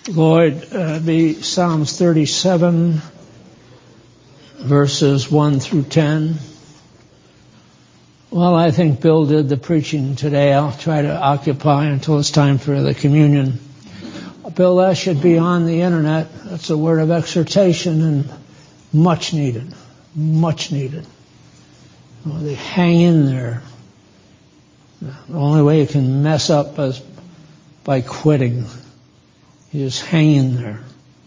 Lord, be Psalms 37, verses 1 through 10. Well, I think Bill did the preaching today. I'll try to occupy until it's time for the communion. Bill, that should be on the internet. That's a word of exhortation and much needed. Much needed. Well, they hang in there. The only way you can mess up is by quitting. You just hang in there.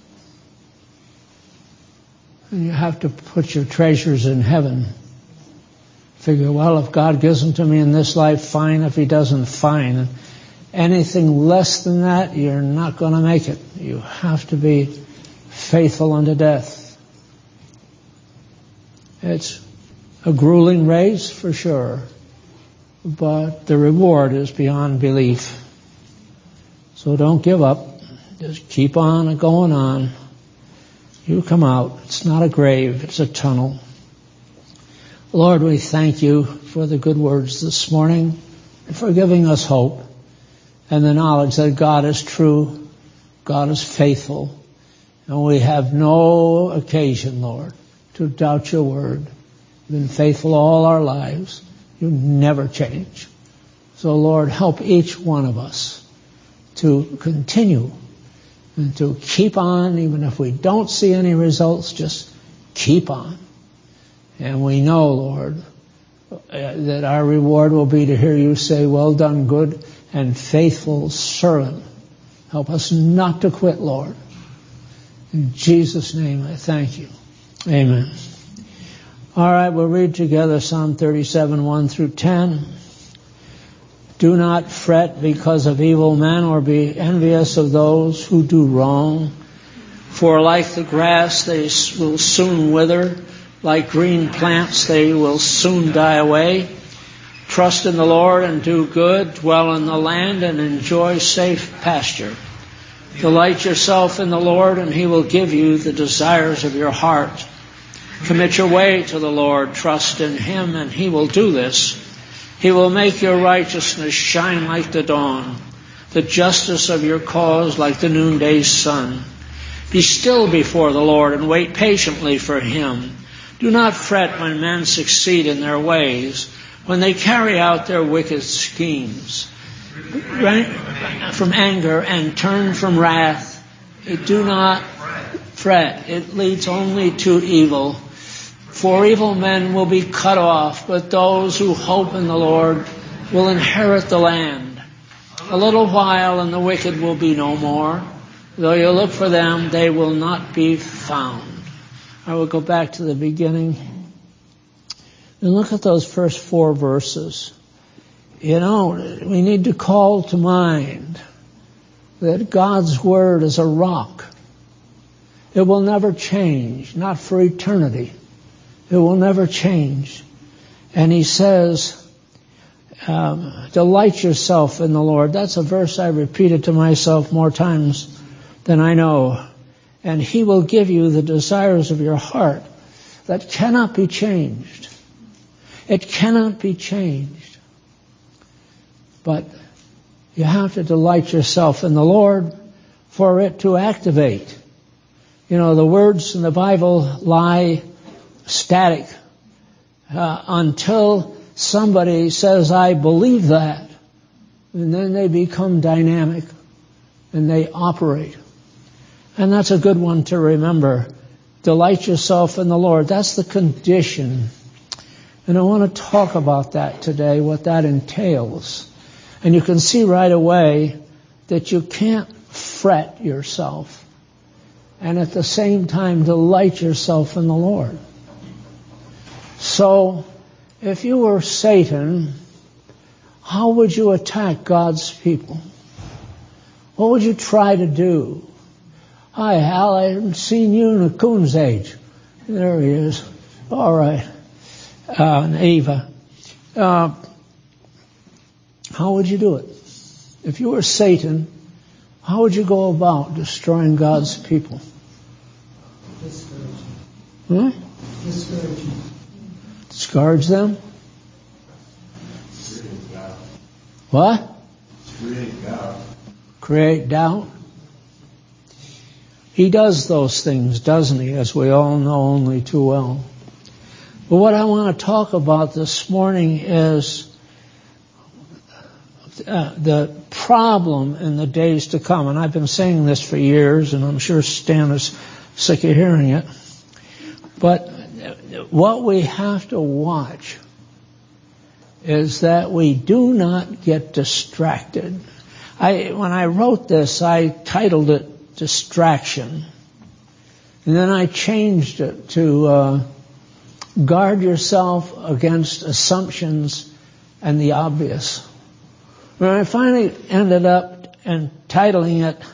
And you have to put your treasures in heaven. Figure, well, if God gives them to me in this life, fine. If He doesn't, fine. Anything less than that, you're not going to make it. You have to be faithful unto death. It's a grueling race, for sure, but the reward is beyond belief. So don't give up. Just keep on going on. You come out. It's not a grave. It's a tunnel. Lord, we thank you for the good words this morning and for giving us hope and the knowledge that God is true, God is faithful, and we have no occasion, Lord, to doubt your word. You've been faithful all our lives. You never change. So, Lord, help each one of us to continue and to keep on, even if we don't see any results, just keep on. And we know, Lord, that our reward will be to hear you say, well done, good and faithful servant. Help us not to quit, Lord. In Jesus' name, I thank you. Amen. All right, we'll read together Psalm 37, 1 through 10. Do not fret because of evil men, or be envious of those who do wrong. For like the grass, they will soon wither. Like green plants, they will soon die away. Trust in the Lord and do good. Dwell in the land and enjoy safe pasture. Delight yourself in the Lord, and He will give you the desires of your heart. Commit your way to the Lord. Trust in Him, and He will do this. He will make your righteousness shine like the dawn, the justice of your cause like the noonday sun. Be still before the Lord and wait patiently for Him. Do not fret when men succeed in their ways, when they carry out their wicked schemes. From anger and turn from wrath. Do not fret. It leads only to evil. For evil men will be cut off, but those who hope in the Lord will inherit the land. A little while and the wicked will be no more. Though you look for them, they will not be found. I will go back to the beginning and look at those first 4 verses. You know, we need to call to mind that God's Word is a rock. It will never change, not for eternity. It will never change. And He says, delight yourself in the Lord. That's a verse I repeated to myself more times than I know. And He will give you the desires of your heart. That cannot be changed. It cannot be changed. But you have to delight yourself in the Lord for it to activate. You know, the words in the Bible lie static until somebody says, I believe that. And then they become dynamic and they operate. And that's a good one to remember. Delight yourself in the Lord. That's the condition. And I want to talk about that today, what that entails. And you can see right away that you can't fret yourself and at the same time delight yourself in the Lord. So, if you were Satan, how would you attack God's people? What would you try to do? Hi, Hal, I haven't seen you in a coon's age. There he is. All right. And Eva. How would you do it? If you were Satan, how would you go about destroying God's people? Discourage them. Discourage them? What? Create doubt. Create doubt? He does those things, doesn't he, as we all know only too well. But what I want to talk about this morning is the problem in the days to come. And I've been saying this for years, and I'm sure Stan is sick of hearing it. But what we have to watch is that we do not get distracted. When I wrote this, I titled it Distraction. And then I changed it to Guard Yourself Against Assumptions and the Obvious. And I finally ended up entitling it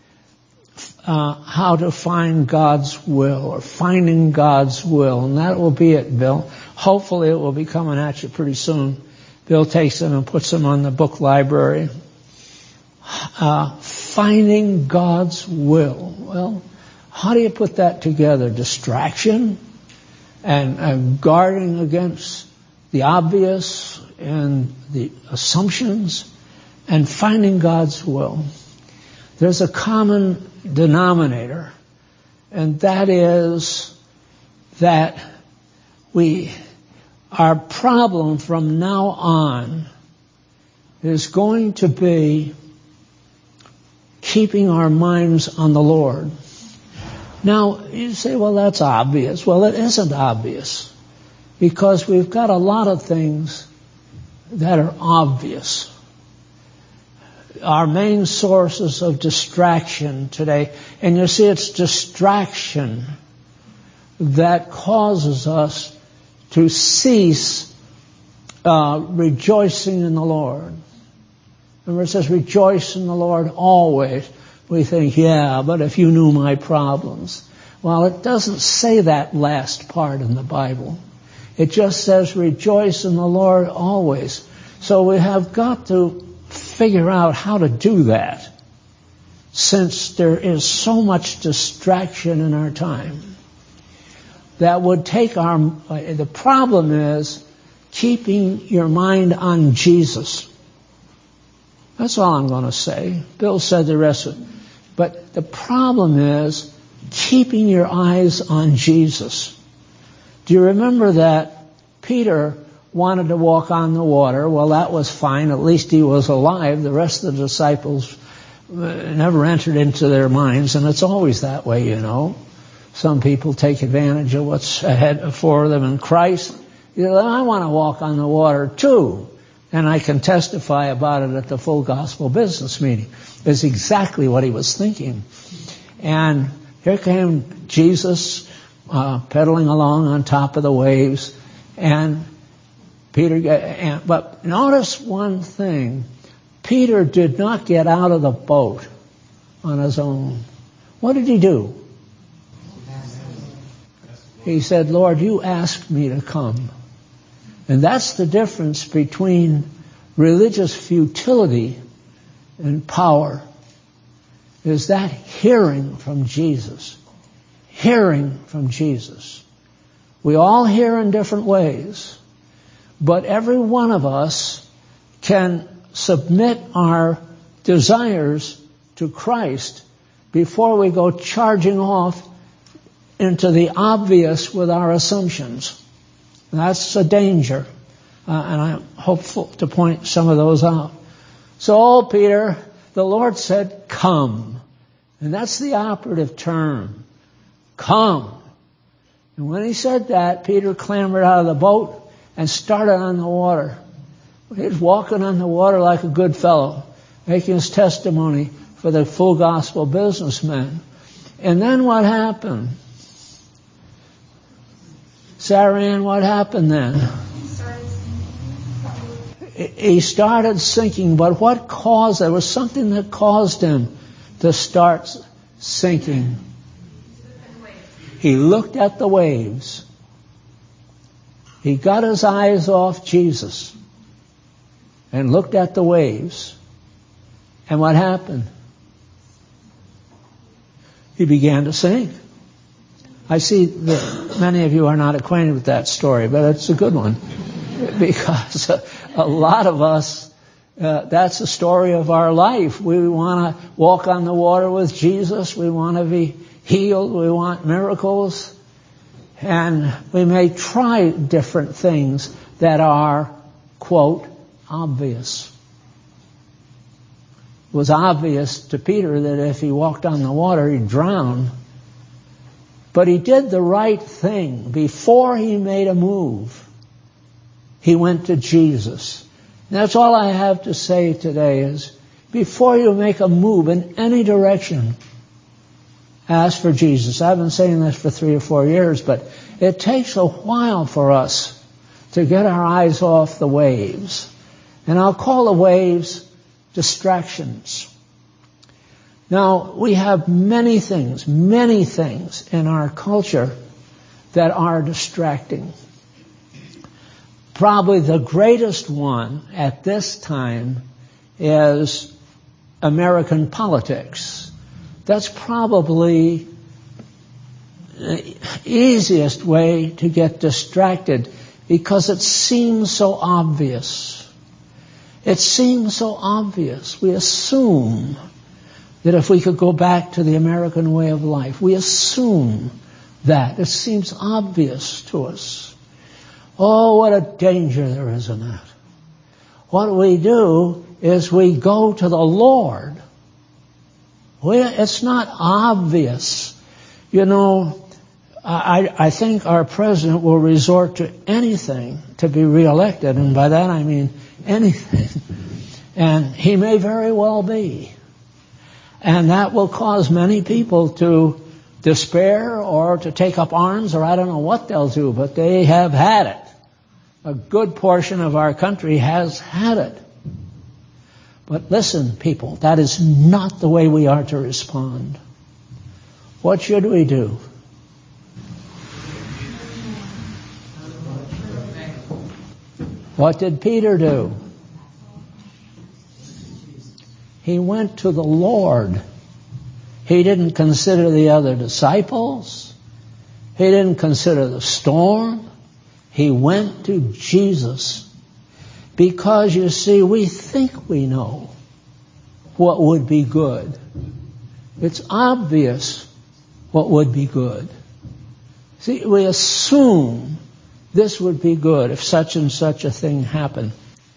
How to Find God's Will, or Finding God's Will. And that will be it, Bill. Hopefully it will be coming at you pretty soon. Bill takes them and puts them on the book library. Finding God's Will. Well, how do you put that together? Distraction and guarding against the obvious and the assumptions and finding God's will. There's a common denominator, and that is that our problem from now on is going to be keeping our minds on the Lord. Now, you say, well, that's obvious. Well, it isn't obvious, because we've got a lot of things that are obvious. Our main sources of distraction today, and you see it's distraction that causes us to cease rejoicing in the Lord. Remember, it says rejoice in the Lord always. We think, yeah, but if you knew my problems. Well, it doesn't say that last part in the Bible. It just says rejoice in the Lord always. So we have got to figure out how to do that, since there is so much distraction in our time. That would take the problem is keeping your mind on Jesus. That's all I'm going to say. Bill said the rest of it. But the problem is keeping your eyes on Jesus. Do you remember that Peter wanted to walk on the water? Well, that was fine. At least he was alive. The rest of the disciples never entered into their minds, and it's always that way, you know. Some people take advantage of what's ahead for them in Christ. You know, I want to walk on the water too. And I can testify about it at the Full Gospel Business Meeting. It's exactly what he was thinking. And here came Jesus pedaling along on top of the waves. And but notice one thing. Peter did not get out of the boat on his own. What did he do? He said, Lord, you asked me to come. And that's the difference between religious futility and power, is that hearing from Jesus. Hearing from Jesus. We all hear in different ways, but every one of us can submit our desires to Christ before we go charging off into the obvious with our assumptions. That's a danger, and I'm hopeful to point some of those out. So, Peter, the Lord said, come. And that's the operative term. Come. And when he said that, Peter clambered out of the boat and started on the water. He was walking on the water like a good fellow, making his testimony for the Full Gospel Businessmen. And then what happened? Sarah Ann, what happened then? He started sinking, but what caused? There was something that caused him to start sinking. He looked at the waves. He got his eyes off Jesus and looked at the waves. And what happened? He began to sink. I see that many of you are not acquainted with that story, but it's a good one. Because a lot of us, that's the story of our life. We want to walk on the water with Jesus. We want to be healed, we want miracles, and we may try different things that are, quote, obvious. It was obvious to Peter that if he walked on the water, he'd drown. But he did the right thing. Before he made a move, he went to Jesus. And that's all I have to say today is, before you make a move in any direction, ask for Jesus. I've been saying this for 3 or 4 years, but it takes a while for us to get our eyes off the waves. And I'll call the waves distractions. Now, we have many things in our culture that are distracting. Probably the greatest one at this time is American politics. That's probably the easiest way to get distracted because it seems so obvious. It seems so obvious. We assume that if we could go back to the American way of life, we assume that. It seems obvious to us. Oh, what a danger there is in that. What we do is we go to the Lord. It's not obvious. You know, I think our president will resort to anything to be reelected, and by that I mean anything. And he may very well be. And that will cause many people to despair or to take up arms, or I don't know what they'll do, but they have had it. A good portion of our country has had it. But listen, people, that is not the way we are to respond. What should we do? What did Peter do? He went to the Lord. He didn't consider the other disciples. He didn't consider the storm. He went to Jesus. Because, you see, we think we know what would be good. It's obvious what would be good. See, we assume this would be good if such and such a thing happened.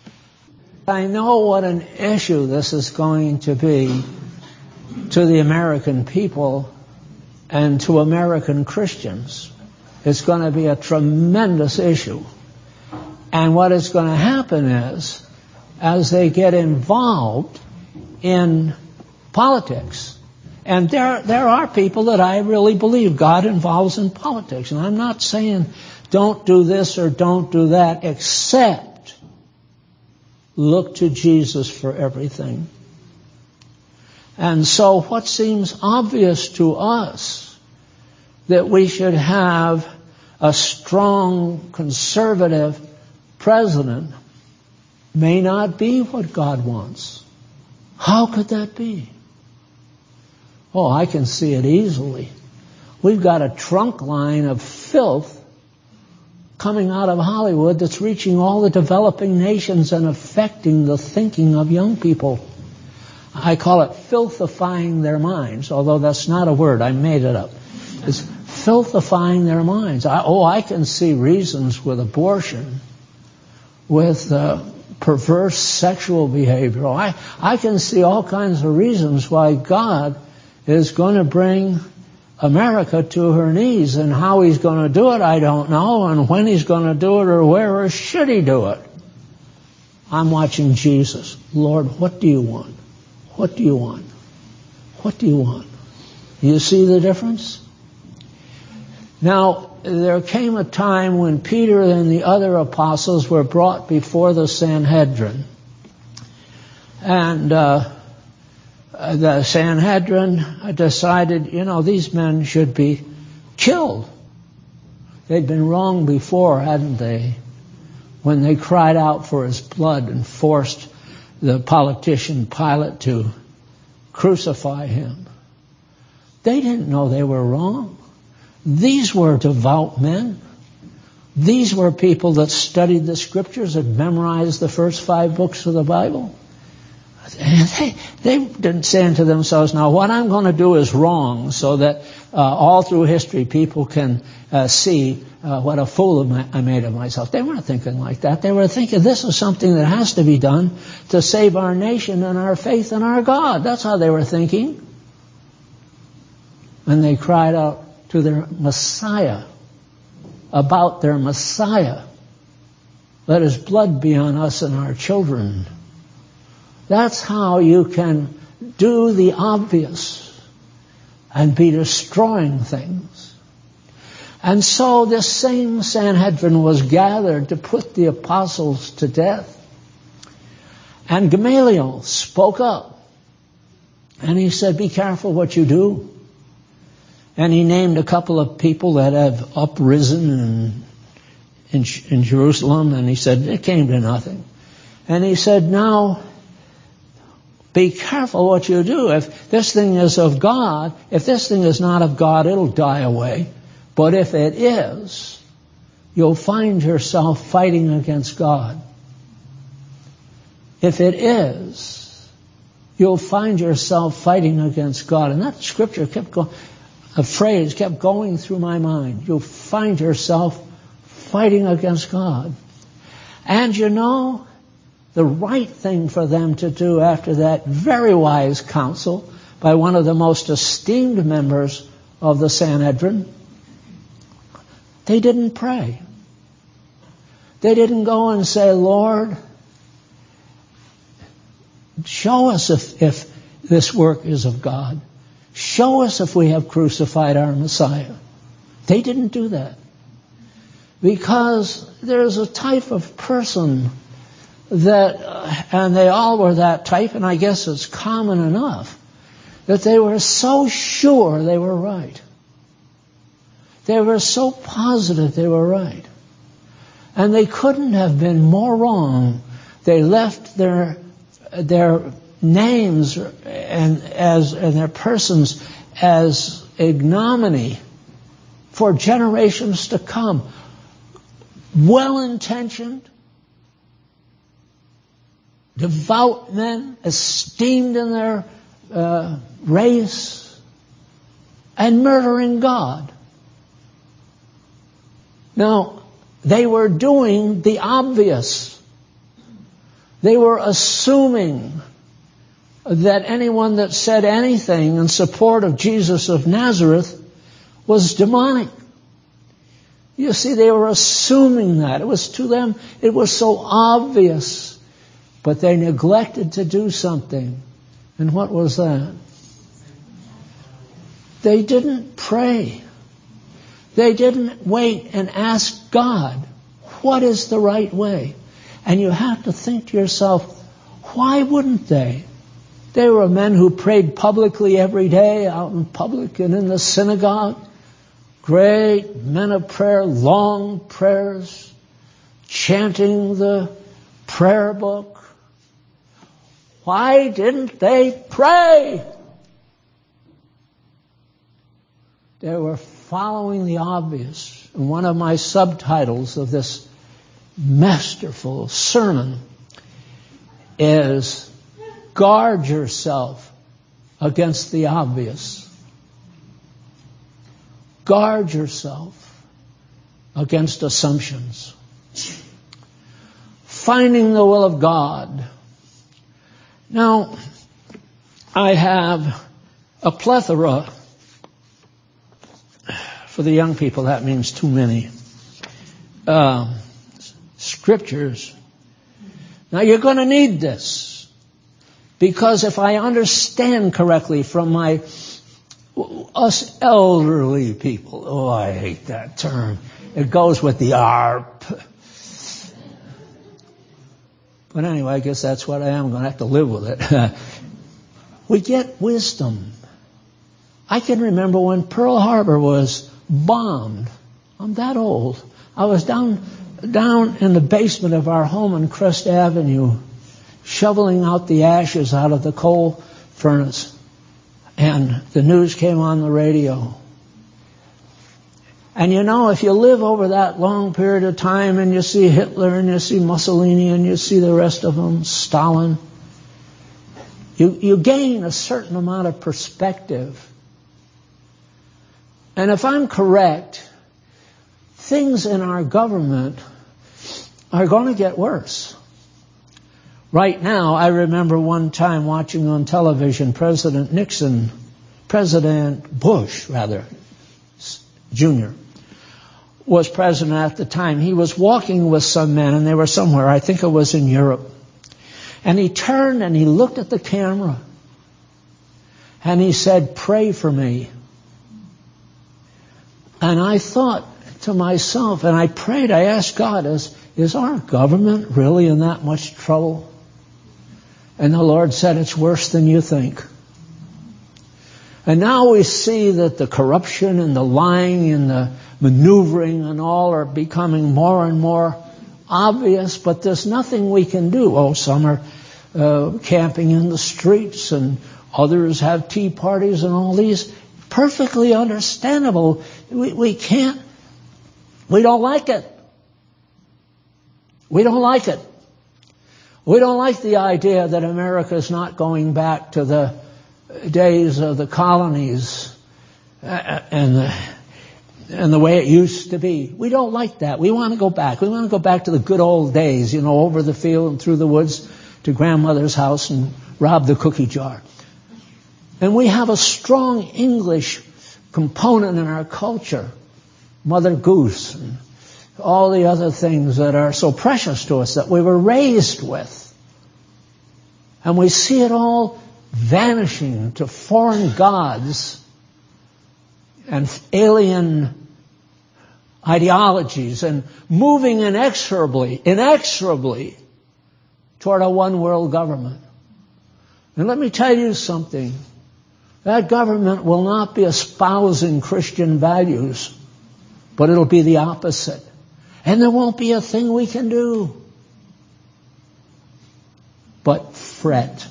I know what an issue this is going to be to the American people and to American Christians. It's going to be a tremendous issue. And what is going to happen is, as they get involved in politics, and there are people that I really believe God involves in politics, and I'm not saying don't do this or don't do that, except look to Jesus for everything. And so what seems obvious to us, that we should have a strong conservative president, may not be what God wants. How could that be? Oh, I can see it easily. We've got a trunk line of filth coming out of Hollywood that's reaching all the developing nations and affecting the thinking of young people. I call it filthifying their minds, although that's not a word. I made it up. It's filthifying their minds. I can see reasons with abortion, with perverse sexual behavior. I can see all kinds of reasons why God is going to bring America to her knees, and how he's going to do it, I don't know, and when he's going to do it, or where, or should he do it. I'm watching Jesus. Lord, what do you want? What do you want? What do you want? You see the difference? Now, there came a time when Peter and the other apostles were brought before the Sanhedrin. And the Sanhedrin decided, these men should be killed. They'd been wrong before, hadn't they? When they cried out for his blood and forced the politician Pilate to crucify him. They didn't know they were wrong. These were devout men. These were people that studied the scriptures, had memorized the first 5 books of the Bible. They didn't say to themselves, now what I'm going to do is wrong, so that all through history people can see what a fool I made of myself. They weren't thinking like that. They were thinking this is something that has to be done to save our nation and our faith in our God. That's how they were thinking. And they cried out to their Messiah, about their Messiah. Let his blood be on us and our children. That's how you can do the obvious and be destroying things. And so this same Sanhedrin was gathered to put the apostles to death. And Gamaliel spoke up. And he said, be careful what you do. And he named a couple of people that have uprisen in Jerusalem. And he said, it came to nothing. And he said, now, be careful what you do. If this thing is of God, if this thing is not of God, it'll die away. But if it is, you'll find yourself fighting against God. If it is, you'll find yourself fighting against God. And that scripture kept going, a phrase kept going through my mind. You'll find yourself fighting against God. And you know, the right thing for them to do after that very wise counsel by one of the most esteemed members of the Sanhedrin, they didn't pray. They didn't go and say, Lord, show us if this work is of God. Show us if we have crucified our Messiah. They didn't do that. Because there's a type of person that, and they all were that type, and I guess it's common enough, that they were so sure they were right. They were so positive they were right. And they couldn't have been more wrong. They left their names and their persons as ignominy for generations to come. Well-intentioned, devout men, esteemed in their race, and murdering God. Now, they were doing the obvious. They were assuming that anyone that said anything in support of Jesus of Nazareth was demonic. You see, they were assuming that. It was to them, it was so obvious. But they neglected to do something. And what was that? They didn't pray. They didn't wait and ask God, what is the right way? And you have to think to yourself, why wouldn't they? They were men who prayed publicly every day, out in public and in the synagogue. Great men of prayer, long prayers, chanting the prayer book. Why didn't they pray? They were following the obvious. And one of my subtitles of this masterful sermon is guard yourself against the obvious. Guard yourself against assumptions. Finding the will of God. Now, I have a plethora. For the young people, that means too many. Scriptures. Now, you're going to need this. Because if I understand correctly from us elderly people, oh, I hate that term. It goes with the ARP. But anyway, I guess that's what I am. I'm going to have to live with it. We get wisdom. I can remember when Pearl Harbor was bombed. I'm that old. I was down in the basement of our home on Crest Avenue, shoveling out the ashes out of the coal furnace. And the news came on the radio. And you know, if you live over that long period of time and you see Hitler and you see Mussolini and you see the rest of them, Stalin, You gain a certain amount of perspective. And if I'm correct, things in our government are going to get worse. Right now, I remember one time watching on television President Bush, Jr., was president at the time. He was walking with some men, and they were somewhere, I think it was in Europe. And he turned and he looked at the camera, and he said, "Pray for me." And I thought to myself, and I prayed, I asked God, is our government really in that much trouble? And the Lord said, "It's worse than you think." And now we see that the corruption and the lying and the maneuvering and all are becoming more and more obvious, but there's nothing we can do. Oh, some are camping in the streets, and others have tea parties and all these. Perfectly understandable. We don't like it. We don't like it. We don't like the idea that America is not going back to the days of the colonies and the way it used to be. We don't like that. We want to go back. We want to go back to the good old days, over the field and through the woods to grandmother's house and rob the cookie jar. And we have a strong English component in our culture. Mother Goose and all the other things that are so precious to us that we were raised with. And we see it all vanishing to foreign gods and alien ideologies and moving inexorably toward a one-world government. And let me tell you something. That government will not be espousing Christian values, but it'll be the opposite. And there won't be a thing we can do but fret.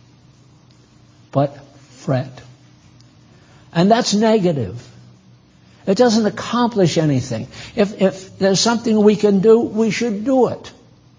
And that's negative. It doesn't accomplish anything. If there's something we can do, we should do it.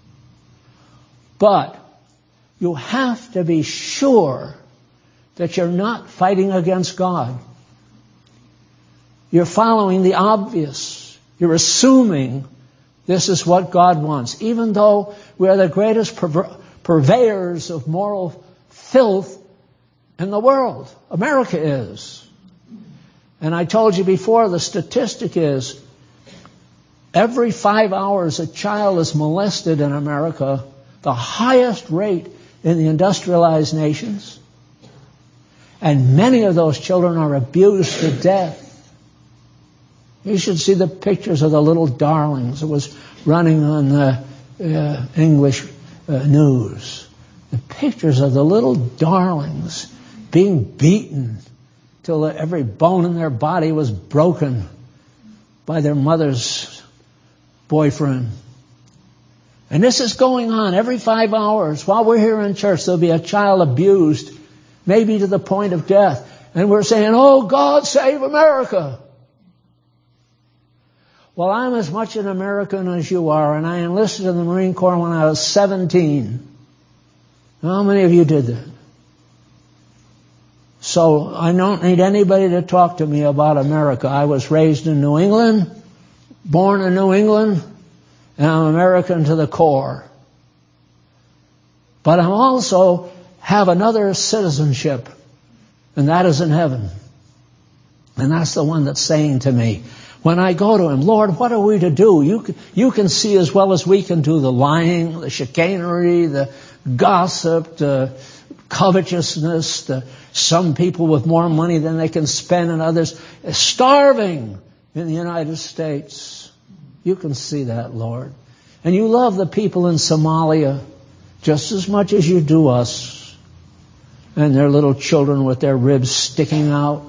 But you have to be sure that you're not fighting against God. You're following the obvious. You're assuming this is what God wants. Even though we are the greatest purveyors of moral filth in the world. America is. And I told you before, the statistic is every 5 hours a child is molested in America, the highest rate in the industrialized nations. And many of those children are abused to death. You should see the pictures of the little darlings. It was running on the English news. The pictures of the little darlings being beaten till every bone in their body was broken by their mother's boyfriend. And this is going on every 5 hours. While we're here in church, there'll be a child abused, maybe to the point of death. And we're saying, "Oh, God, save America." Well, I'm as much an American as you are, and I enlisted in the Marine Corps when I was 17. How many of you did that? So I don't need anybody to talk to me about America. I was raised in New England, born in New England, and I'm American to the core. But I also have another citizenship, and that is in heaven. And that's the one that's saying to me, when I go to Him, "Lord, what are we to do?" You can see as well as we can do the lying, the chicanery, the gossip, the covetousness, some people with more money than they can spend and others starving in the United States. You can see that, Lord. And you love the people in Somalia just as much as you do us. And their little children with their ribs sticking out.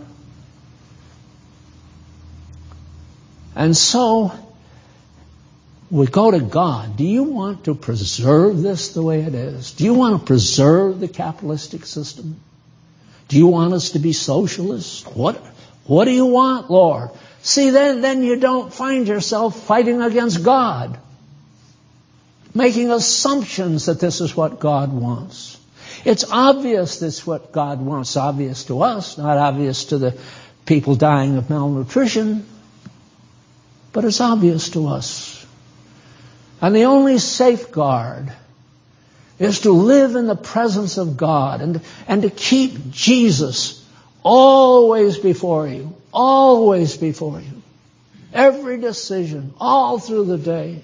And so we go to God. Do you want to preserve this the way it is? Do you want to preserve the capitalistic system? Do you want us to be socialists? What do you want, Lord? See, then you don't find yourself fighting against God, making assumptions that this is what God wants. It's obvious that's what God wants. Obvious to us, not obvious to the people dying of malnutrition, but it's obvious to us. And the only safeguard is to live in the presence of God and to keep Jesus always before you, always before you. Every decision, all through the day.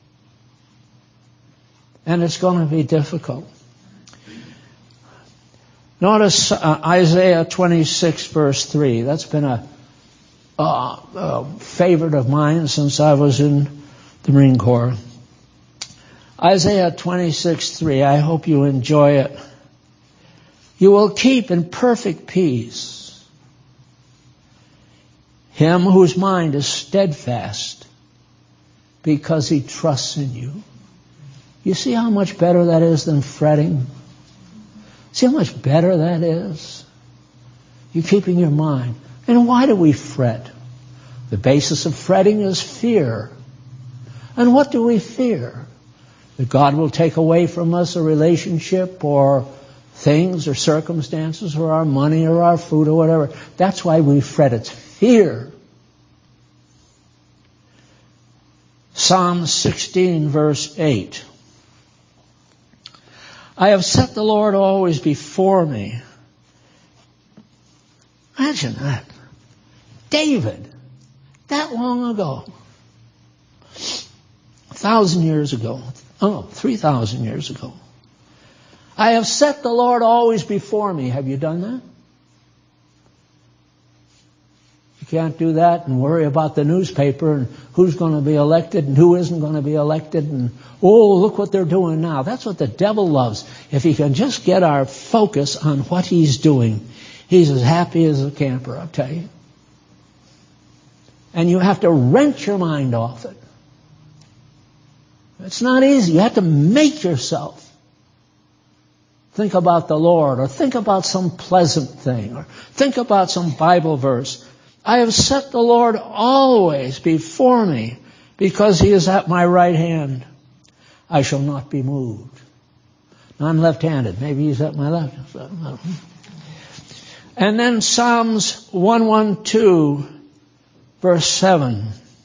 And it's going to be difficult. Notice Isaiah 26 verse 3. That's been a favorite of mine since I was in the Marine Corps. Isaiah 26:3. I hope you enjoy it. You will keep in perfect peace him whose mind is steadfast because he trusts in you. You see how much better that is than fretting? See how much better that is? You're keeping your mind. And why do we fret? The basis of fretting is fear. And what do we fear? That God will take away from us a relationship or things or circumstances or our money or our food or whatever. That's why we fret. It's fear. Psalm 16 verse 8. I have set the Lord always before me. Imagine that. David, that long ago. 1,000 years ago. 3,000 years ago. I have set the Lord always before me. Have you done that? You can't do that and worry about the newspaper and who's going to be elected and who isn't going to be elected and, oh, look what they're doing now. That's what the devil loves. If he can just get our focus on what he's doing, he's as happy as a camper, I'll tell you. And you have to wrench your mind off it. It's not easy. You have to make yourself think about the Lord or think about some pleasant thing or think about some Bible verse. I have set the Lord always before me because he is at my right hand. I shall not be moved. Now, I'm left-handed. Maybe he's at my left. And then Psalms 112 verse 7.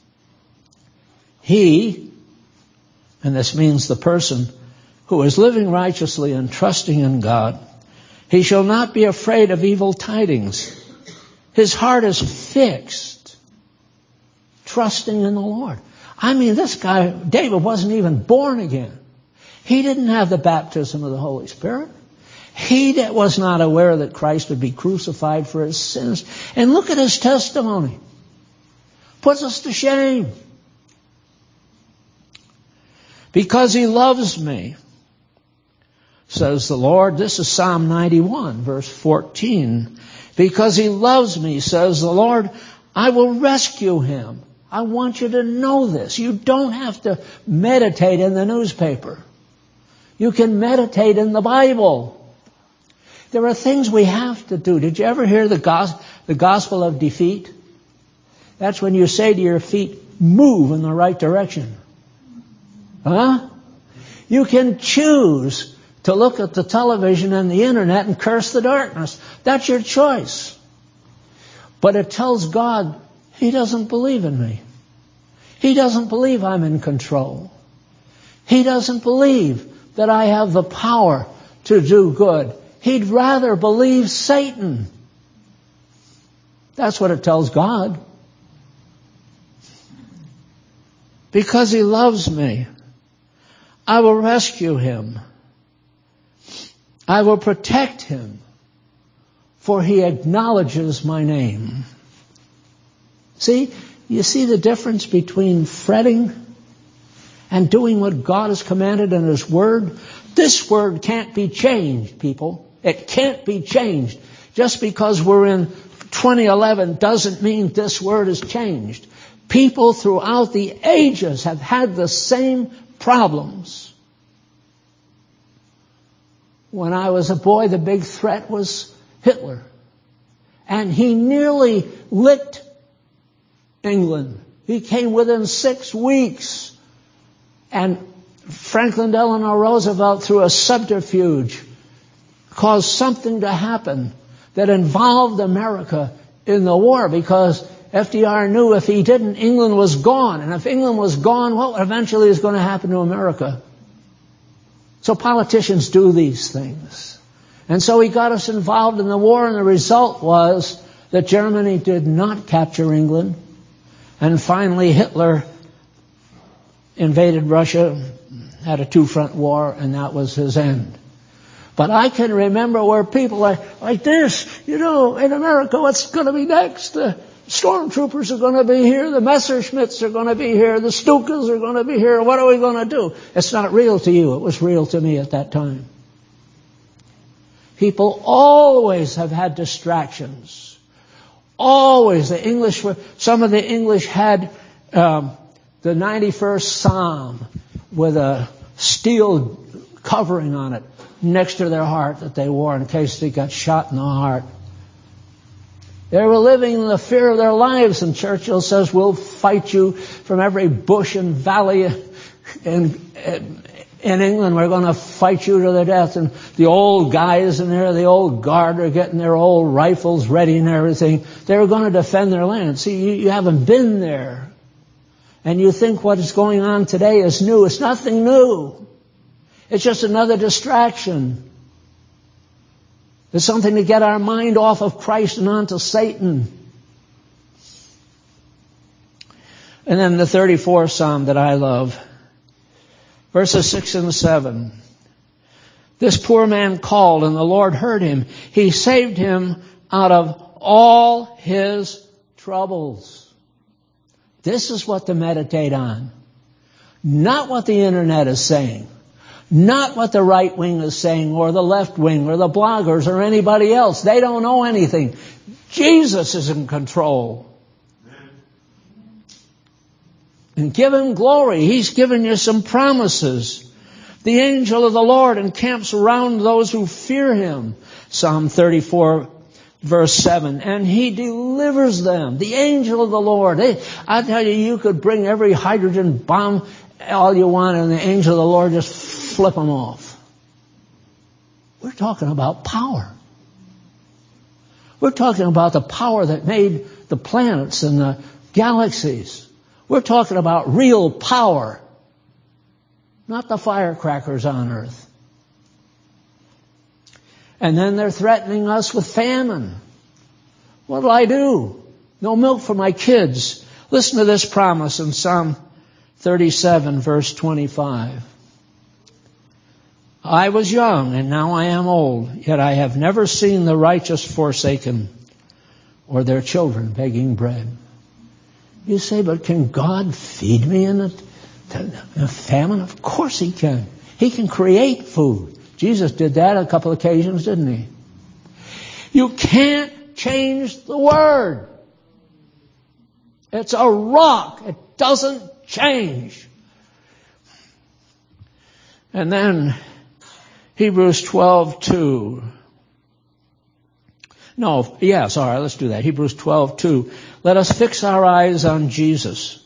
He, and this means the person who is living righteously and trusting in God, he shall not be afraid of evil tidings. His heart is fixed, trusting in the Lord. I mean, this guy, David, wasn't even born again. He didn't have the baptism of the Holy Spirit. He was not aware that Christ would be crucified for his sins. And look at his testimony. Puts us to shame. Because he loves me, says the Lord. This is Psalm 91, verse 14. Because he loves me, says the Lord, I will rescue him. I want you to know this. You don't have to meditate in the newspaper. You can meditate in the Bible. There are things we have to do. Did you ever hear the gospel of defeat? That's when you say to your feet, move in the right direction. Huh? You can choose to look at the television and the internet and curse the darkness. That's your choice. But it tells God he doesn't believe in me. He doesn't believe I'm in control. He doesn't believe that I have the power to do good. He'd rather believe Satan. That's what it tells God. Because he loves me, I will rescue him. I will protect him, for he acknowledges my name. See, you see the difference between fretting and doing what God has commanded in his word? This word can't be changed, people. It can't be changed. Just because we're in 2011 doesn't mean this word is changed. People throughout the ages have had the same problems. When I was a boy, the big threat was Hitler. And he nearly licked England. He came within 6 weeks. And Franklin Delano Roosevelt, through a subterfuge, caused something to happen that involved America in the war, because FDR knew if he didn't, England was gone. And if England was gone, what eventually is going to happen to America? So politicians do these things. And so he got us involved in the war, and the result was that Germany did not capture England. And finally Hitler invaded Russia, had a two-front war, and that was his end. But I can remember where people are like this, in America, what's going to be next? The stormtroopers are going to be here, the Messerschmitts are going to be here, the Stukas are going to be here. What are we going to do? It's not real to you. It was real to me at that time. People always have had distractions. Always. Some of the English had the 91st Psalm with a steel covering on it next to their heart that they wore in case they got shot in the heart. They were living in the fear of their lives, and Churchill says, we'll fight you from every bush and valley in England. We're going to fight you to the death. And the old guys in there, the old guard, are getting their old rifles ready and everything. They were going to defend their land. See, you haven't been there. And you think what is going on today is new. It's nothing new. It's just another distraction. It's something to get our mind off of Christ and onto Satan. And then the 34th Psalm that I love, verses 6 and 7. This poor man called, and the Lord heard him. He saved him out of all his troubles. This is what to meditate on. Not what the internet is saying. Not what the right wing is saying, or the left wing, or the bloggers, or anybody else. They don't know anything. Jesus is in control. And give him glory. He's given you some promises. The angel of the Lord encamps around those who fear him. Psalm 34, verse 7. And he delivers them. The angel of the Lord. I tell you, you could bring every hydrogen bomb all you want, and the angel of the Lord just flip them off. We're talking about power. We're talking about the power that made the planets and the galaxies. We're talking about real power, not the firecrackers on earth. And then they're threatening us with famine. What'll I do? No milk for my kids. Listen to this promise in Psalm 37, verse 25. I was young, and now I am old, yet I have never seen the righteous forsaken, or their children begging bread. You say, but can God feed me in a famine? Of course he can. He can create food. Jesus did that a couple of occasions, didn't he? You can't change the Word. It's a rock. It doesn't change. And then Hebrews 12:2. Let's do that. Hebrews 12:2. Let us fix our eyes on Jesus.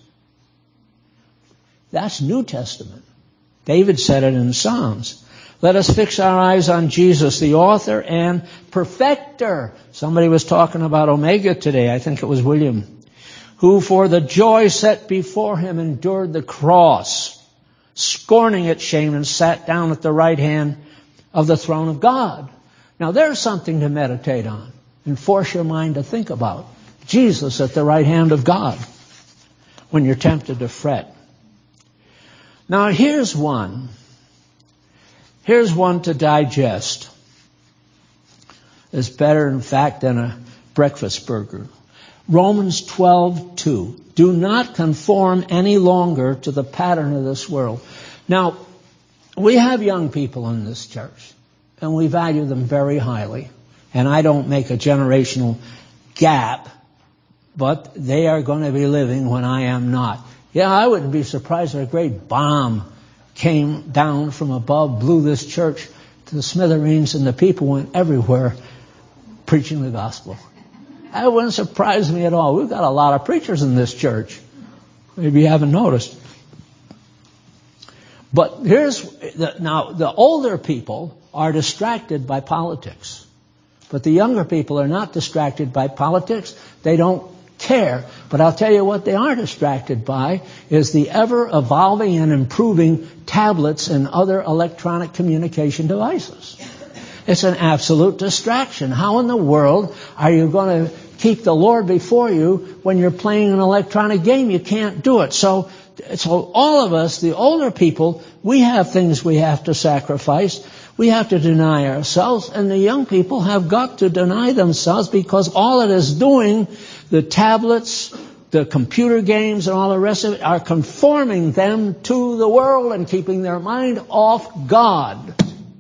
That's New Testament. David said it in Psalms. Let us fix our eyes on Jesus, the author and perfecter. Somebody was talking about Omega today. I think it was William. Who for the joy set before him endured the cross, scorning its shame, and sat down at the right hand of the throne of God. Now there's something to meditate on and force your mind to think about. Jesus at the right hand of God when you're tempted to fret. Now here's one. Here's one to digest. It's better, in fact, than a breakfast burger. Romans 12:2. Do not conform any longer to the pattern of this world. Now, we have young people in this church, and we value them very highly. And I don't make a generational gap, but they are going to be living when I am not. Yeah, I wouldn't be surprised if a great bomb came down from above, blew this church to the smithereens, and the people went everywhere preaching the gospel. That wouldn't surprise me at all. We've got a lot of preachers in this church. Maybe you haven't noticed. But now the older people are distracted by politics. But the younger people are not distracted by politics. They don't care. But I'll tell you what they are distracted by is the ever-evolving and improving tablets and other electronic communication devices. It's an absolute distraction. How in the world are you going to keep the Lord before you when you're playing an electronic game? You can't do it. So all of us, the older people, we have things we have to sacrifice. We have to deny ourselves, and the young people have got to deny themselves because all it is doing, the tablets, the computer games, and all the rest of it, are conforming them to the world and keeping their mind off God.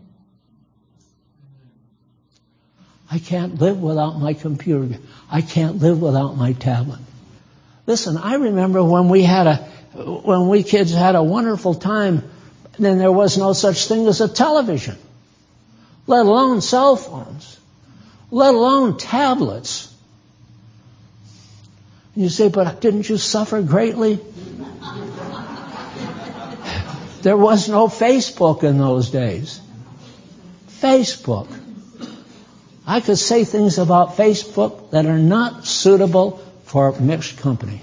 I can't live without my computer. I can't live without my tablet. Listen, I remember when we kids had a wonderful time, then there was no such thing as a television, let alone cell phones, let alone tablets. You say, but didn't you suffer greatly? There was no Facebook in those days. Facebook. I could say things about Facebook that are not suitable for mixed company.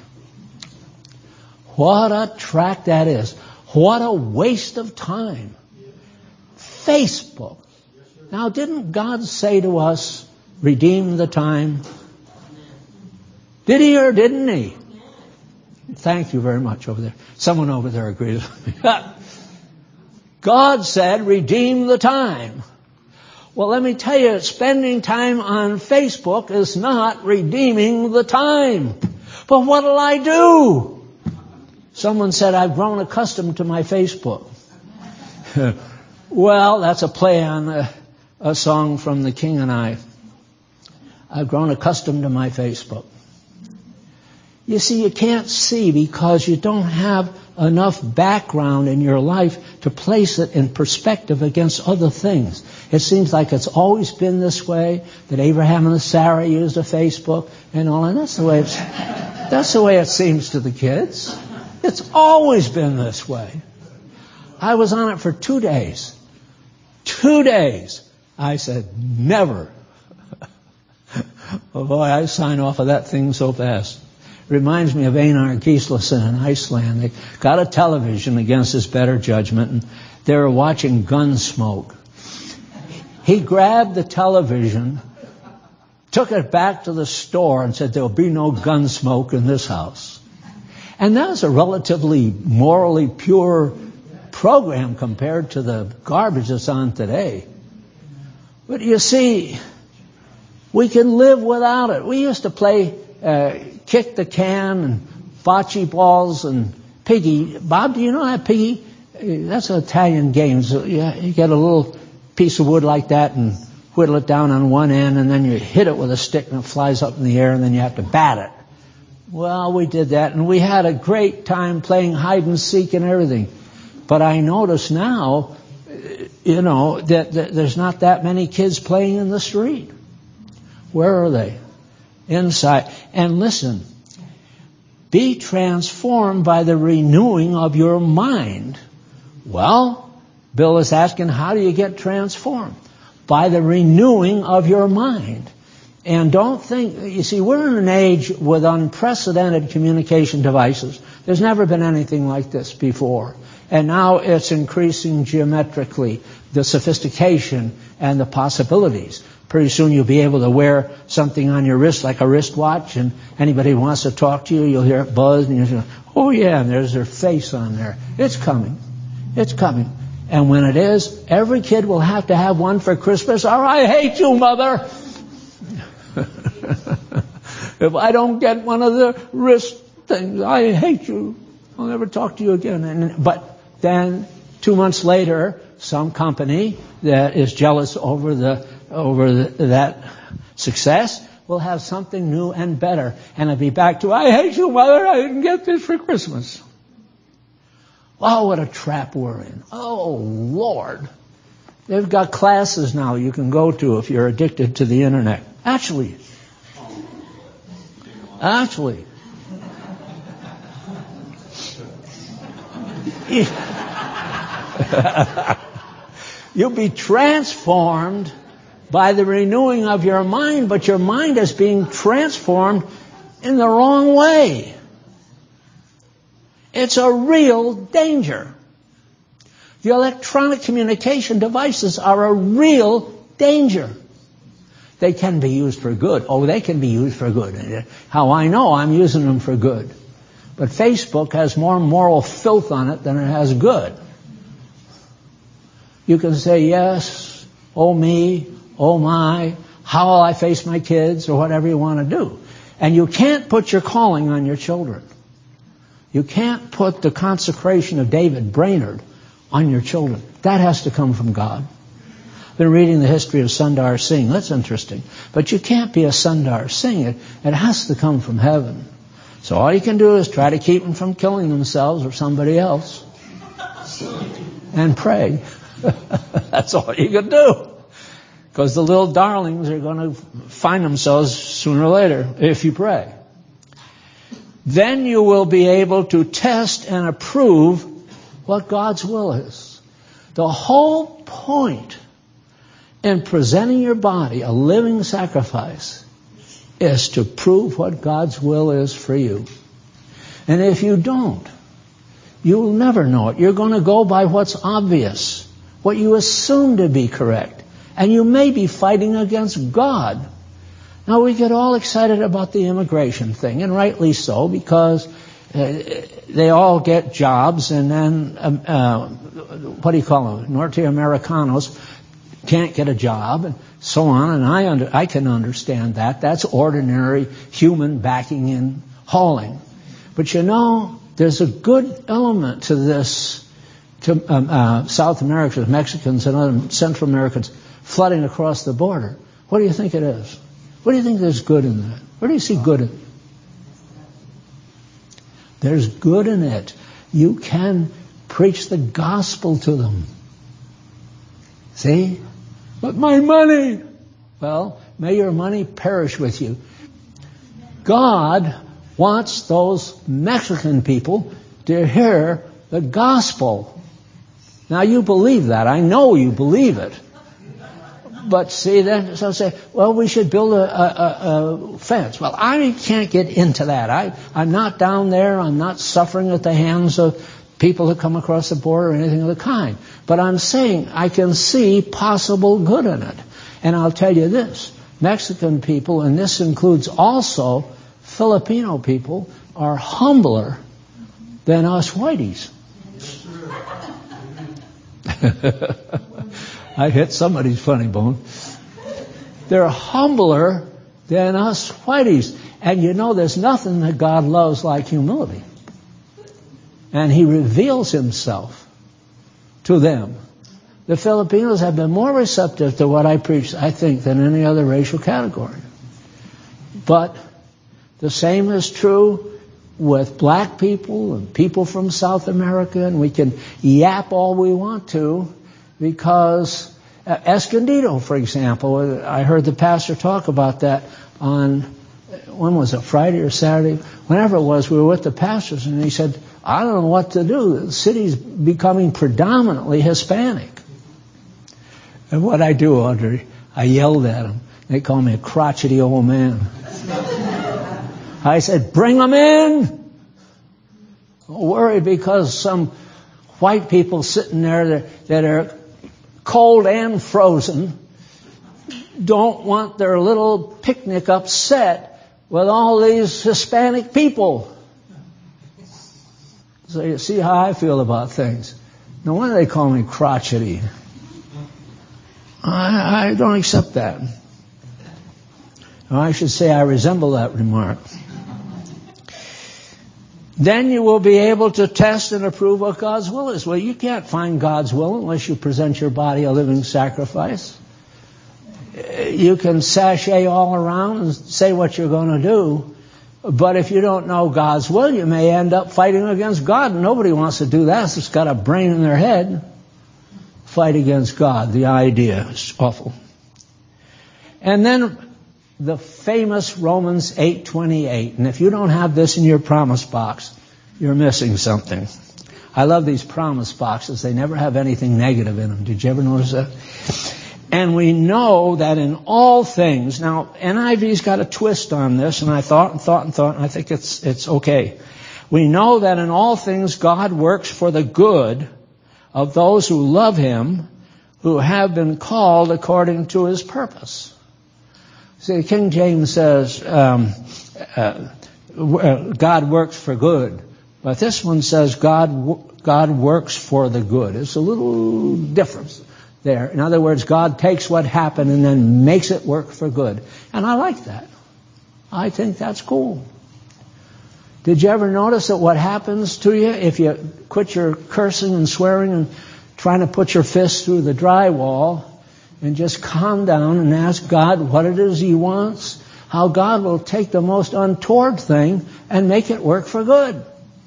What a track that is. What a waste of time. Facebook. Now, didn't God say to us, redeem the time? Did he or didn't he? Thank you very much over there. Someone over there agrees with me. God said, redeem the time. Well, let me tell you, spending time on Facebook is not redeeming the time. But what'll I do? Someone said, I've grown accustomed to my Facebook. Well, that's a play on a song from The King and I. I've grown accustomed to my Facebook. You see, you can't see because you don't have enough background in your life to place it in perspective against other things. It seems like it's always been this way, that Abraham and Sarah used a Facebook and all, and that's the way it seems to the kids. It's always been this way. I was on it for 2 days. 2 days. I said, never. Oh boy, I sign off of that thing so fast. Reminds me of Einar Gislason in Iceland. They got a television against his better judgment, and they were watching Gunsmoke. He grabbed the television, took it back to the store, and said, there'll be no Gunsmoke in this house. And that was a relatively morally pure program compared to the garbage that's on today. But you see, we can live without it. We used to play kick the can and bocce balls and piggy. Bob, do you know that piggy? That's an Italian game. So you get a little piece of wood like that and whittle it down on one end, and then you hit it with a stick and it flies up in the air, and then you have to bat it. Well, we did that, and we had a great time playing hide and seek and everything. But I notice now, that there's not that many kids playing in the street. Where are they? Inside. And listen, be transformed by the renewing of your mind. Well, Bill is asking, how do you get transformed? By the renewing of your mind. And don't think, you see, we're in an age with unprecedented communication devices. There's never been anything like this before. And now it's increasing geometrically, the sophistication and the possibilities. Pretty soon you'll be able to wear something on your wrist like a wristwatch, and anybody who wants to talk to you, you'll hear it buzz, and you'll say, oh yeah, and there's their face on there. It's coming. It's coming. And when it is, every kid will have to have one for Christmas, or I hate you, Mother. If I don't get one of the wrist things, I hate you. I'll never talk to you again. But then 2 months later, some company that is jealous over that success will have something new and better. And it'll be back to, I hate you, Mother, I didn't get this for Christmas. Oh, what a trap we're in. Oh, Lord. They've got classes now you can go to if you're addicted to the internet. Actually. You'll be transformed by the renewing of your mind, but your mind is being transformed in the wrong way. It's a real danger. The electronic communication devices are a real danger. They can be used for good. Oh, they can be used for good. How I know I'm using them for good. But Facebook has more moral filth on it than it has good. You can say, yes, oh me, oh my, how will I face my kids, or whatever you want to do. And you can't put your calling on your children. You can't put the consecration of David Brainerd on your children. That has to come from God. I've been reading the history of Sundar Singh. That's interesting. But you can't be a Sundar Singh. It has to come from heaven. So all you can do is try to keep them from killing themselves or somebody else. And pray. That's all you can do. Because the little darlings are going to find themselves sooner or later if you pray. Then you will be able to test and approve what God's will is. The whole point in presenting your body a living sacrifice is to prove what God's will is for you. And if you don't, you'll never know it. You're going to go by what's obvious, what you assume to be correct. And you may be fighting against God. Now, we get all excited about the immigration thing, and rightly so, because they all get jobs, and then, what do you call them, Norte-Americanos can't get a job, and so on, and I can understand that. That's ordinary human backing in hauling. But you know, there's a good element to this, to South Americans, Mexicans, and other Central Americans flooding across the border. What do you think it is? What do you think there's good in that? Where do you see good in it? There's good in it. You can preach the gospel to them. See? But my money! Well, may your money perish with you. God wants those Mexican people to hear the gospel. Now you believe that. I know you believe it. But see, then so say, well, we should build a fence. Well, I can't get into that. I'm not down there. I'm not suffering at the hands of people who come across the border or anything of the kind. But I'm saying I can see possible good in it. And I'll tell you this, Mexican people, and this includes also Filipino people, are humbler than us whiteys. I hit somebody's funny bone. They're humbler than us whiteys. And you know, there's nothing that God loves like humility. And He reveals Himself to them. The Filipinos have been more receptive to what I preach, I think, than any other racial category. But the same is true with black people and people from South America, and we can yap all we want to, because Escondido, for example, I heard the pastor talk about that on, when was it, Friday or Saturday? Whenever it was, we were with the pastors, and he said, I don't know what to do. The city's becoming predominantly Hispanic. And what I do, Audrey, I yelled at them. They call me a crotchety old man. I said, bring them in. Don't worry, because some white people sitting there that are cold and frozen don't want their little picnic upset with all these Hispanic people. So you see how I feel about things. No wonder they call me crotchety. I don't accept that. Or I should say I resemble that remark. Then you will be able to test and approve what God's will is. Well, you can't find God's will unless you present your body a living sacrifice. You can sashay all around and say what you're going to do, but if you don't know God's will, you may end up fighting against God. Nobody wants to do that. It's got a brain in their head. Fight against God. The idea is awful. And then the famous Romans 8:28. And if you don't have this in your promise box, you're missing something. I love these promise boxes. They never have anything negative in them. Did you ever notice that? And we know that in all things, now NIV's got a twist on this, and I thought, and I think it's okay. We know that in all things God works for the good of those who love Him, who have been called according to His purpose. See, King James says, God works for good. But this one says God works for the good. It's a little difference there. In other words, God takes what happened and then makes it work for good. And I like that. I think that's cool. Did you ever notice that what happens to you if you quit your cursing and swearing and trying to put your fist through the drywall and just calm down and ask God what it is He wants? How God will take the most untoward thing and make it work for good.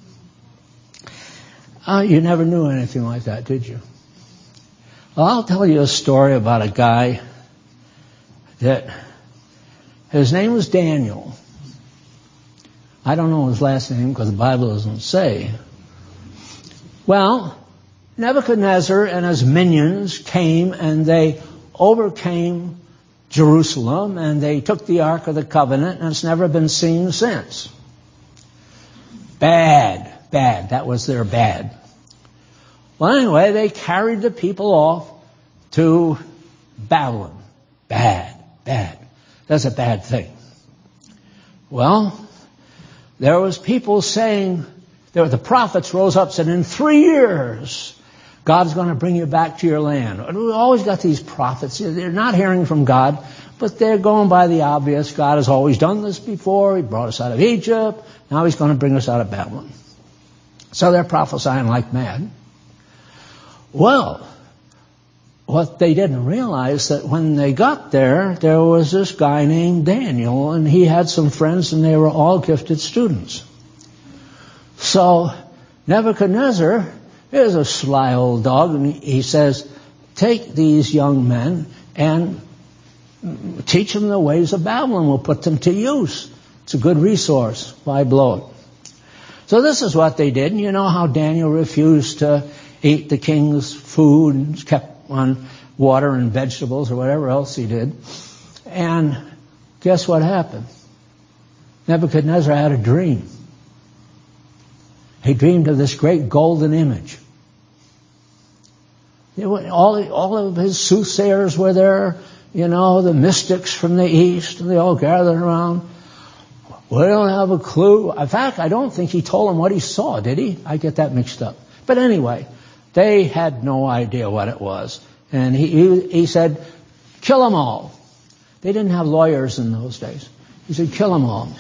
You never knew anything like that, did you? Well, I'll tell you a story about a guy that his name was Daniel. I don't know his last name because the Bible doesn't say. Well, Nebuchadnezzar and his minions came and they overcame Jerusalem and they took the Ark of the Covenant, and it's never been seen since. Bad. That was their bad. Well, anyway, they carried the people off to Babylon. Bad. That's a bad thing. Well, there was people saying, the prophets rose up and said, in 3 years, God's going to bring you back to your land. And we always got these prophets. They're not hearing from God, but they're going by the obvious. God has always done this before. He brought us out of Egypt. Now He's going to bring us out of Babylon. So they're prophesying like mad. Well, what they didn't realize that when they got there was this guy named Daniel, and he had some friends, and they were all gifted students. So Nebuchadnezzar is a sly old dog, and he says, take these young men and teach them the ways of Babylon. We'll put them to use. It's a good resource. Why blow it? So this is what they did. And you know how Daniel refused to eat the king's food and kept on water and vegetables or whatever else he did. And guess what happened? Nebuchadnezzar had a dream. He dreamed of this great golden image. All of his soothsayers were there, the mystics from the east, and they all gathered around. We don't have a clue. In fact, I don't think he told them what he saw, did he? I get that mixed up. But anyway, they had no idea what it was. And he said, kill them all. They didn't have lawyers in those days. He said, kill them all.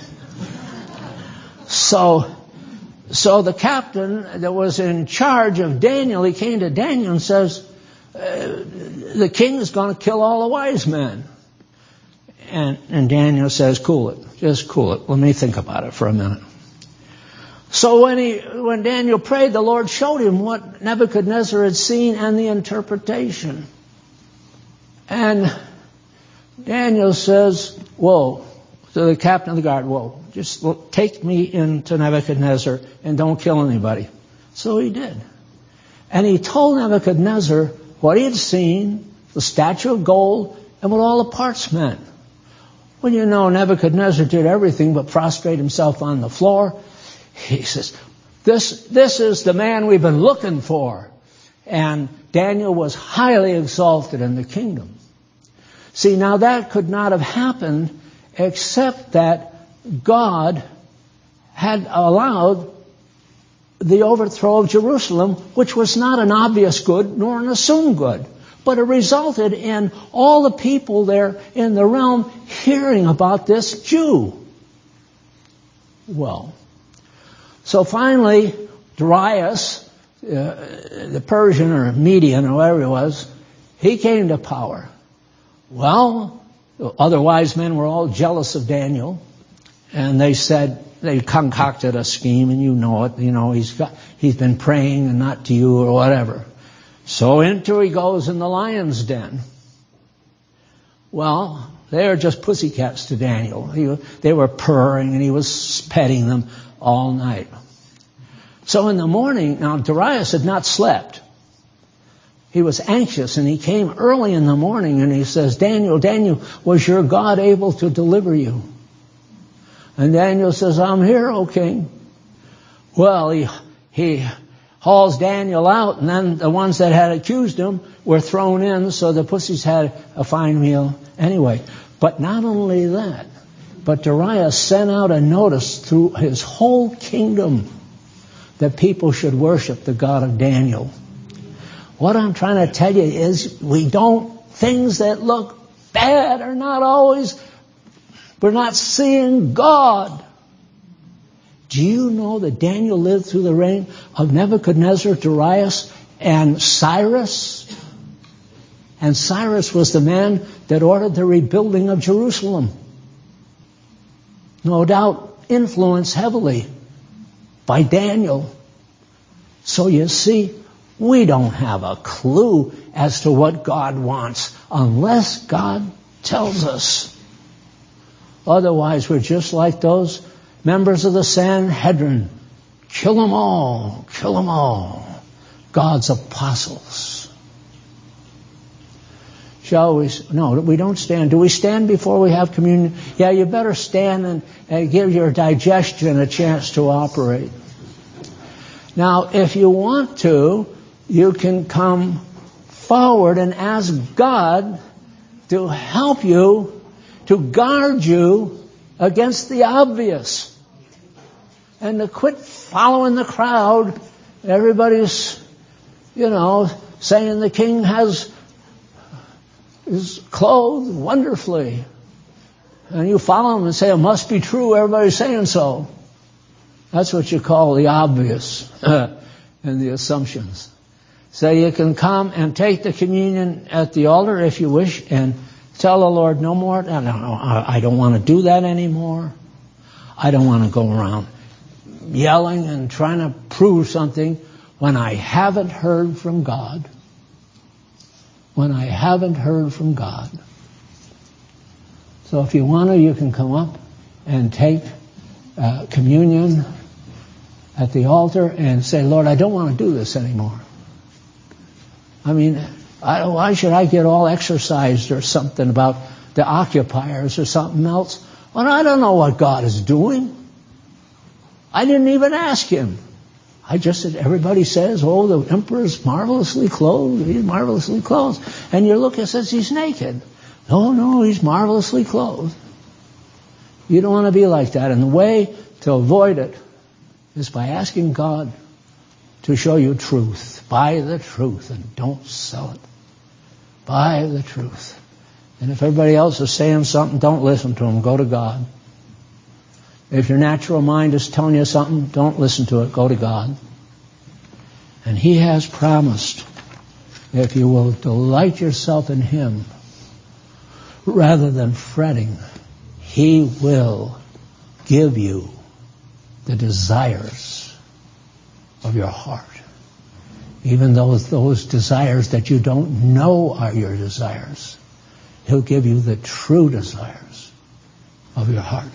So the captain that was in charge of Daniel, he came to Daniel and says, the king is going to kill all the wise men. And Daniel says, cool it. Just cool it. Let me think about it for a minute. So when Daniel prayed, the Lord showed him what Nebuchadnezzar had seen and the interpretation. And Daniel says, whoa, to the captain of the guard, whoa, just take me into Nebuchadnezzar and don't kill anybody. So he did. And he told Nebuchadnezzar what he had seen, the statue of gold, and what all the parts meant. Well, Nebuchadnezzar did everything but prostrate himself on the floor. He says, this is the man we've been looking for. And Daniel was highly exalted in the kingdom. See, now that could not have happened except that God had allowed the overthrow of Jerusalem, which was not an obvious good nor an assumed good. But it resulted in all the people there in the realm hearing about this Jew. Well, so finally, Darius, the Persian or Median or whatever it was, he came to power. Well, the other wise men were all jealous of Daniel, and they said, they concocted a scheme, and you know it. He's been praying and not to you or whatever. So into he goes in the lion's den. Well, they are just pussycats to Daniel. They were purring and he was petting them all night. So in the morning, now Darius had not slept. He was anxious, and he came early in the morning, and he says, Daniel, Daniel, was your God able to deliver you? And Daniel says, I'm here, O king. Well, he hauls Daniel out, and then the ones that had accused him were thrown in, so the pussies had a fine meal anyway. But not only that, but Darius sent out a notice through his whole kingdom that people should worship the God of Daniel. What I'm trying to tell you is things that look bad are not always, we're not seeing God. Do you know that Daniel lived through the reign of Nebuchadnezzar, Darius, and Cyrus? And Cyrus was the man that ordered the rebuilding of Jerusalem. No doubt influenced heavily by Daniel. So you see, we don't have a clue as to what God wants unless God tells us. Otherwise, we're just like those members of the Sanhedrin. Kill them all. Kill them all. God's apostles. Shall we? No, we don't stand. Do we stand before we have communion? Yeah, you better stand and give your digestion a chance to operate. Now, if you want to, you can come forward and ask God to help you, to guard you against the obvious. And to quit following the crowd. Everybody's, saying the king is clothed wonderfully. And you follow him and say, it must be true, everybody's saying so. That's what you call the obvious and the assumptions. So you can come and take the communion at the altar if you wish and tell the Lord, no more. I don't want to do that anymore. I don't want to go around yelling and trying to prove something when I haven't heard from God. When I haven't heard from God. So if you want to, you can come up and take communion at the altar and say, Lord, I don't want to do this anymore. I mean, why should I get all exercised or something about the occupiers or something else? Well, I don't know what God is doing. I didn't even ask him. I just said, everybody says, oh, the emperor's marvelously clothed. He's marvelously clothed. And you look and says he's naked. No, he's marvelously clothed. You don't want to be like that. And the way to avoid it is by asking God to show you truth. Buy the truth and don't sell it. Buy the truth. And if everybody else is saying something, don't listen to them. Go to God. If your natural mind is telling you something, don't listen to it. Go to God. And he has promised, if you will delight yourself in him, rather than fretting, he will give you the desires of your heart. Even those desires that you don't know are your desires. He'll give you the true desires of your heart.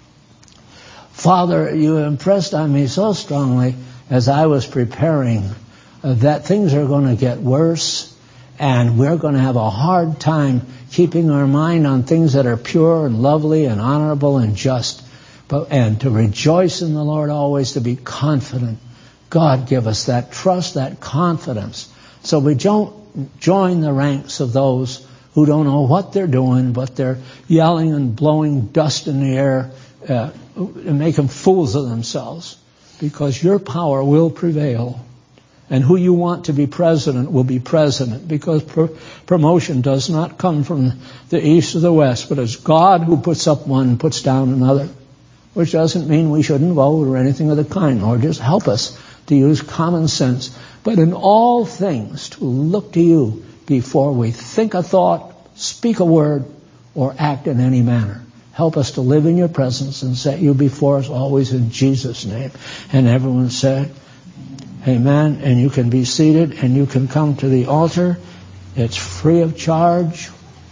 Father, you impressed on me so strongly as I was preparing that things are going to get worse and we're going to have a hard time keeping our mind on things that are pure and lovely and honorable and just, and to rejoice in the Lord always, to be confident. God, give us that trust, that confidence, so we don't join the ranks of those who don't know what they're doing, but they're yelling and blowing dust in the air and making fools of themselves, because your power will prevail. And who you want to be president will be president, because promotion does not come from the east or the west, but it's God who puts up one and puts down another, which doesn't mean we shouldn't vote or anything of the kind. Lord, just help us to use common sense, but in all things to look to you before we think a thought, speak a word, or act in any manner. Help us to live in your presence and set you before us always in Jesus' name. And everyone said, amen. And you can be seated and you can come to the altar. It's free of charge.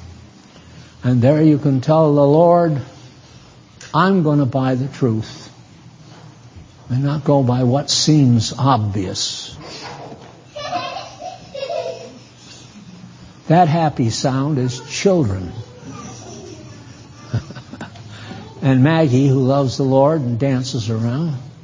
And there you can tell the Lord, I'm going to buy the truth. and not go by what seems obvious. That happy sound is children. And Maggie, who loves the Lord and dances around.